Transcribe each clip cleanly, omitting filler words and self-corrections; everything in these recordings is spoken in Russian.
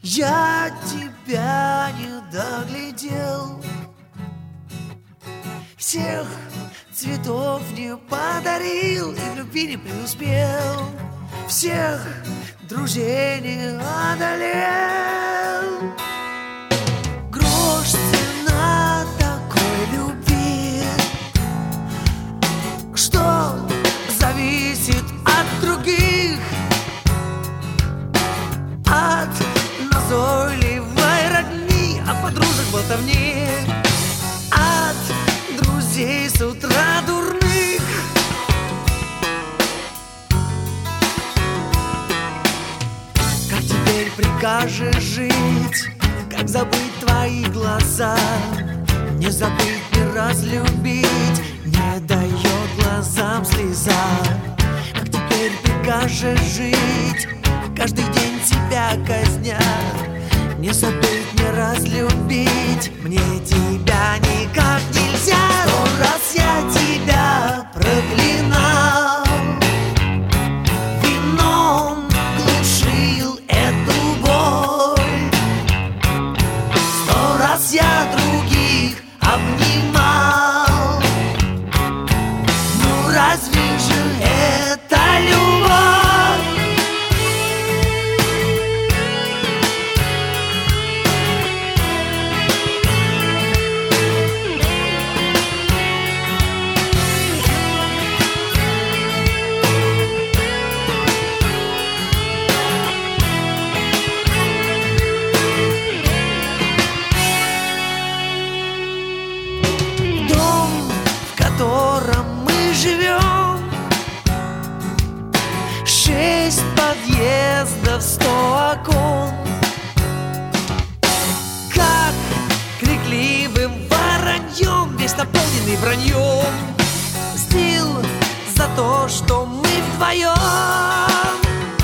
Я тебя не доглядел, всех цветов не подарил и в любви не преуспел, всех друзей не одолел. Грош цена такой любви, что зависит от других, от назойливой родни, от подружек болтовни, от друзей с утра дурных. Как теперь прикажешь жить, как забыть твои глаза? Не забыть, не разлюбить, не дает глазам слеза. Как теперь прикажешь жить, каждый день тебя казня? Не забыть, не разлюбить, мне тебя никак нельзя. 100 раз я тебя проклинал, вином глушил эту боль. 100 раз я других обнимал, ну разве же это любовь? В котором мы живем, 6 подъездов, 100 окон. Как крикливым вороньем, весь наполненный враньем. Стил за то, что мы вдвоем.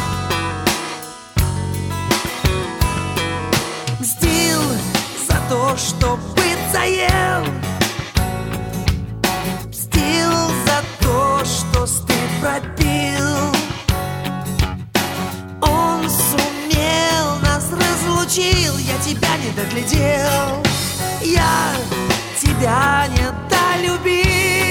Мстил за то, что быт заел. Мстил за то, что стыд пропил. Он сумел, нас разлучил. Я тебя не доглядел, я тебя не долюбил.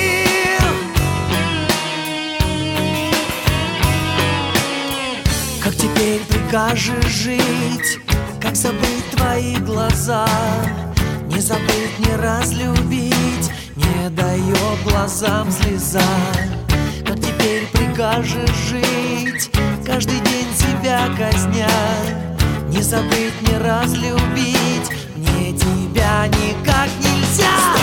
Как теперь прикажешь жить, как забыть твои глаза? Не забыть, не разлюбить, не дает глазам слеза. Как теперь прикажешь жить, каждый день себя казня? Не забыть, не разлюбить, мне тебя никак нельзя.